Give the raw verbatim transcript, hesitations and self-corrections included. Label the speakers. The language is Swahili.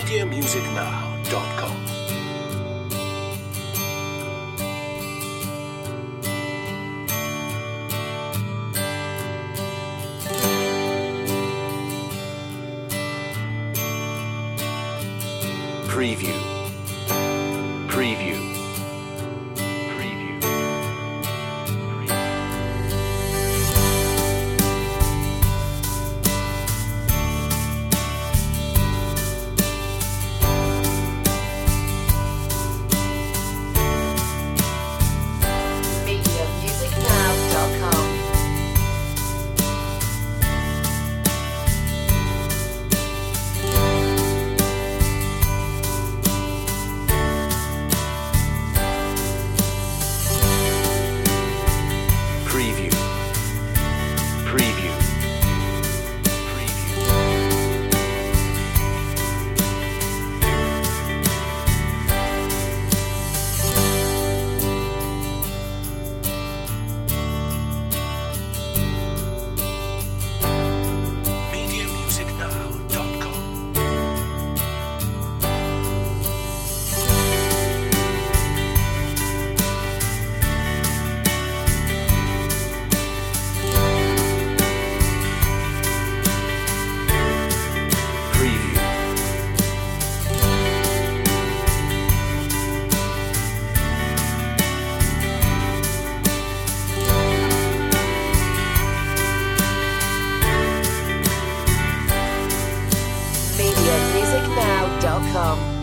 Speaker 1: media music now dot com. Preview. Preview. Preview.
Speaker 2: media music now dot com.
Speaker 1: Preview. Preview. Preview. media music now dot com. Preview.
Speaker 2: media music now dot com.